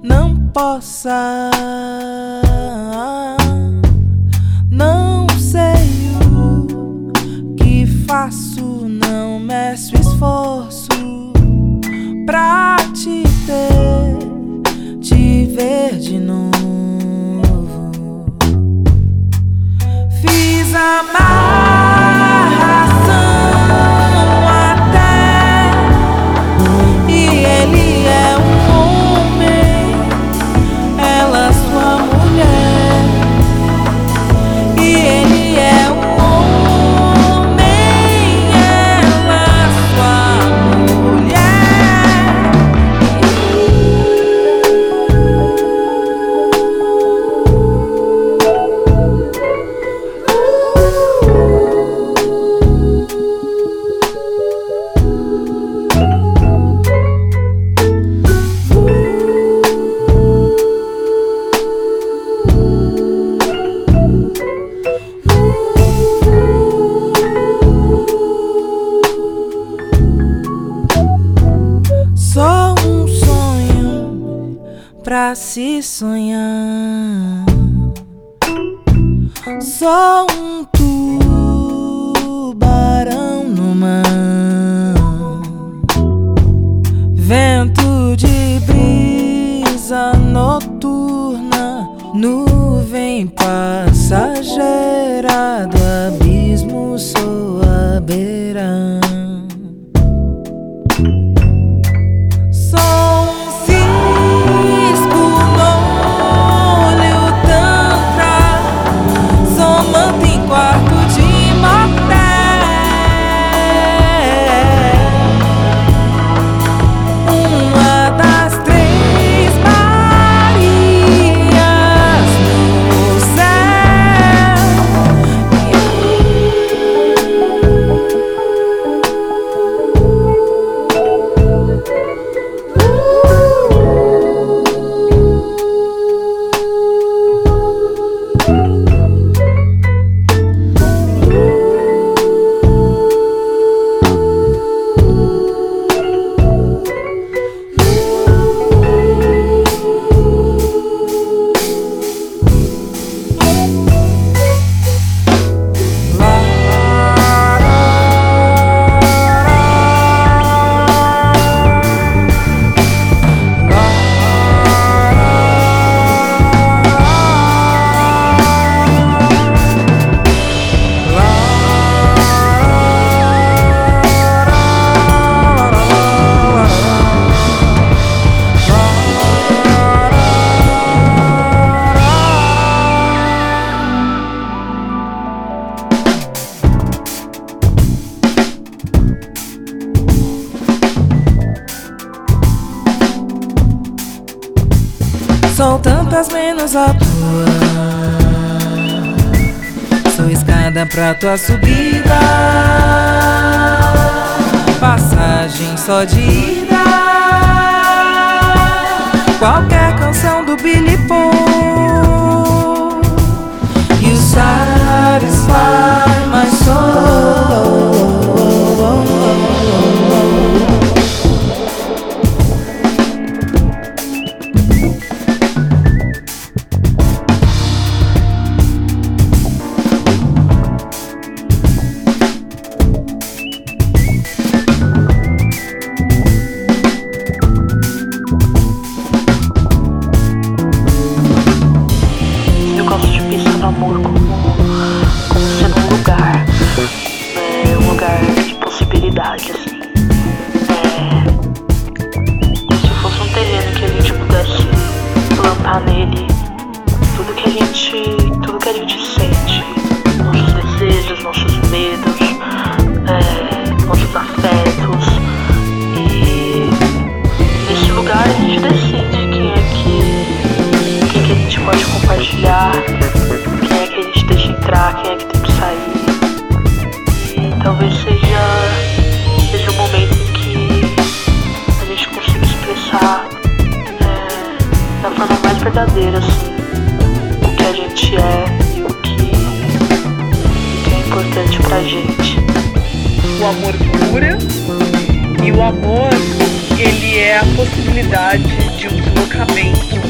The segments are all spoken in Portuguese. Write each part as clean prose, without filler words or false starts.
não possa. Não sei o que faço, não meço esforço pra te ter, te ver de novo. Fiz amarração até, e ele é um homem, ela sua mulher. E ele é um homem, ela sua mulher. Só um sonho pra se sonhar, só um tubarão no mar, vento de brisa noturna, nuvem passageira do abismo, sou a beira. Sou tantas menos a tua, sou escada pra tua subida, passagem só de ida. Qualquer canção do Billy Paul, you satisfy my soul. Amor como sendo um lugar, um lugar de possibilidade, assim. Como se fosse um terreno que a gente pudesse plantar nele tudo que a gente sente, nossos desejos, nossos medos, nossos afetos. E nesse lugar a gente decide quem é que a gente pode compartilhar, quem é que a gente deixa entrar, quem é que tem que sair. E talvez seja o momento em que a gente consiga expressar da forma mais verdadeira, assim, o que a gente é e o que é importante pra gente. O amor cura, e o amor, ele é a possibilidade de um deslocamento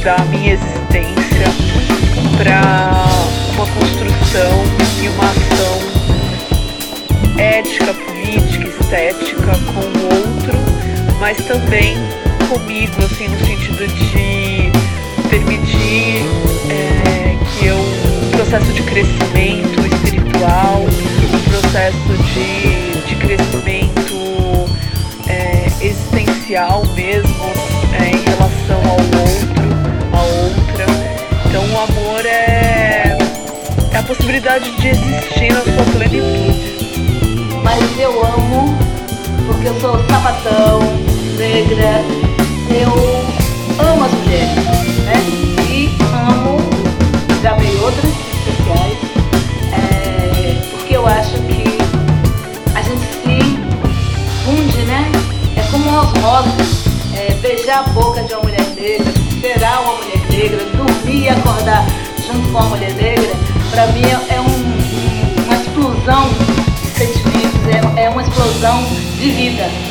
da minha existência para uma construção e uma ação ética, política, estética com o outro, mas também comigo, assim, no sentido de permitir que um processo de crescimento espiritual, um processo de crescimento existencial mesmo, em relação ao outro, à outra. Então o amor é a possibilidade de existir na sua plenitude. Mas eu amo porque eu sou sapatão, negra, eu amo as mulheres, né? E amo, já amei outras redes sociais, porque eu acho que a gente se funde, né? É como uma osmose, beijar a boca de uma mulher negra, cheirar uma mulher negra, dormir e acordar junto com uma mulher negra, pra mim é uma explosão de sentimentos, é uma explosão de vida.